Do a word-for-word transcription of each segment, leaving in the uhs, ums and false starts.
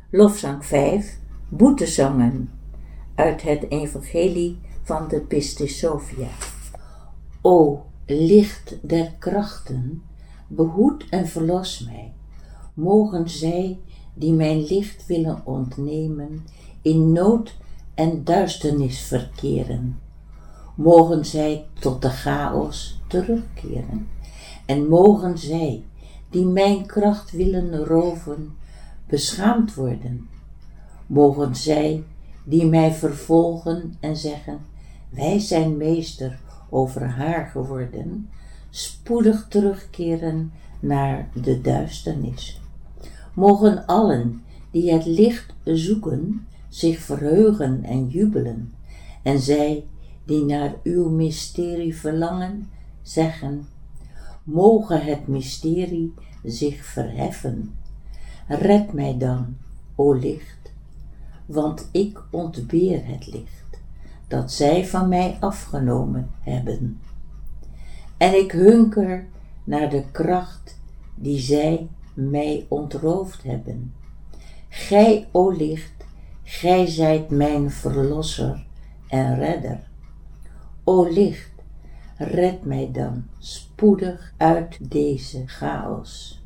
Lofzang vijf, Boetezangen, uit het evangelie van de Pistis Sophia. O licht der krachten, behoed en verlos mij. Mogen zij die mijn licht willen ontnemen, in nood en duisternis verkeren. Mogen zij tot de chaos terugkeren. En mogen zij die mijn kracht willen roven, beschaamd worden. Mogen zij die mij vervolgen en zeggen, wij zijn meester over haar geworden, spoedig terugkeren naar de duisternis. Mogen allen die het licht zoeken, zich verheugen en jubelen, en zij die naar uw mysterie verlangen, zeggen, mogen het mysterie zich verheffen. Red mij dan, o licht, want ik ontbeer het licht, dat zij van mij afgenomen hebben. En ik hunker naar de kracht die zij mij ontroofd hebben. Gij, o licht, gij zijt mijn verlosser en redder. O licht, red mij dan spoedig uit deze chaos.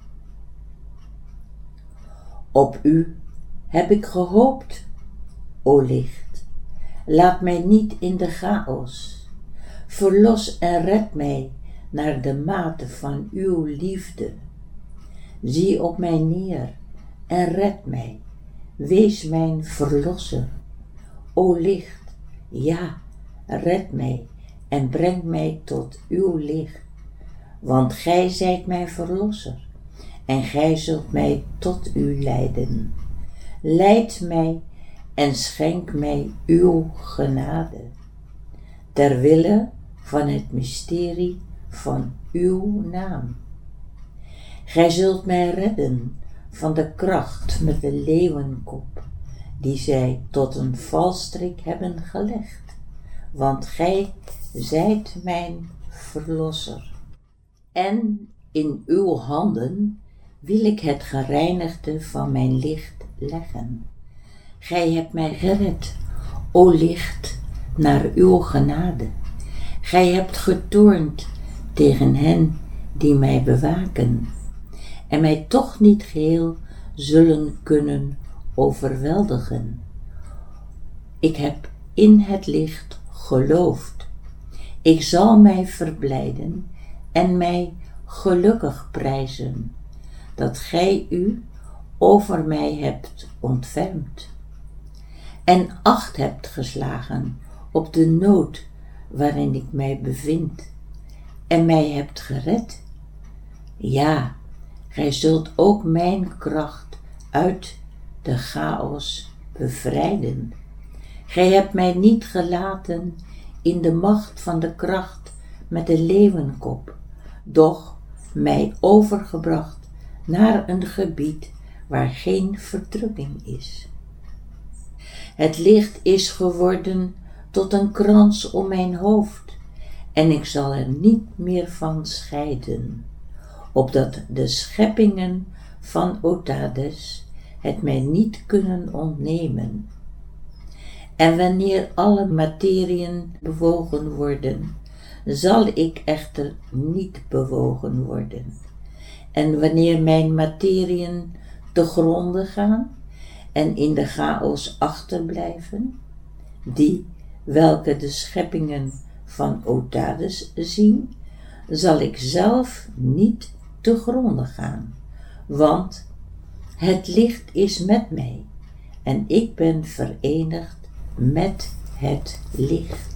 Op u heb ik gehoopt, o licht, laat mij niet in de chaos. Verlos en red mij naar de mate van uw liefde. Zie op mij neer en red mij, wees mijn verlosser. O licht, ja, red mij en breng mij tot uw licht, want gij zijt mijn verlosser en gij zult mij tot u leiden. Leid mij en schenk mij uw genade, ter wille van het mysterie van uw naam. Gij zult mij redden van de kracht met de leeuwenkop, die zij tot een valstrik hebben gelegd, want gij zijt mijn verlosser. En in uw handen wil ik het gereinigde van mijn licht leggen. Gij hebt mij gered, o licht, naar uw genade. Gij hebt getoornd tegen hen die mij bewaken, en mij toch niet geheel zullen kunnen overweldigen. Ik heb in het licht geloofd. Ik zal mij verblijden en mij gelukkig prijzen, dat gij u over mij hebt ontfermd en acht hebt geslagen op de nood waarin ik mij bevind en mij hebt gered. Ja, gij zult ook mijn kracht uit de chaos bevrijden. Gij hebt mij niet gelaten in de macht van de kracht met de leeuwenkop, doch mij overgebracht naar een gebied waar geen verdrukking is. Het licht is geworden tot een krans om mijn hoofd, en ik zal er niet meer van scheiden, opdat de scheppingen van Otades het mij niet kunnen ontnemen. En wanneer alle materiën bewogen worden, zal ik echter niet bewogen worden. En wanneer mijn materiën te gronde gaan en in de chaos achterblijven, die welke de scheppingen van Otades zien, zal ik zelf niet te gronde gaan, want het licht is met mij en ik ben verenigd met het licht.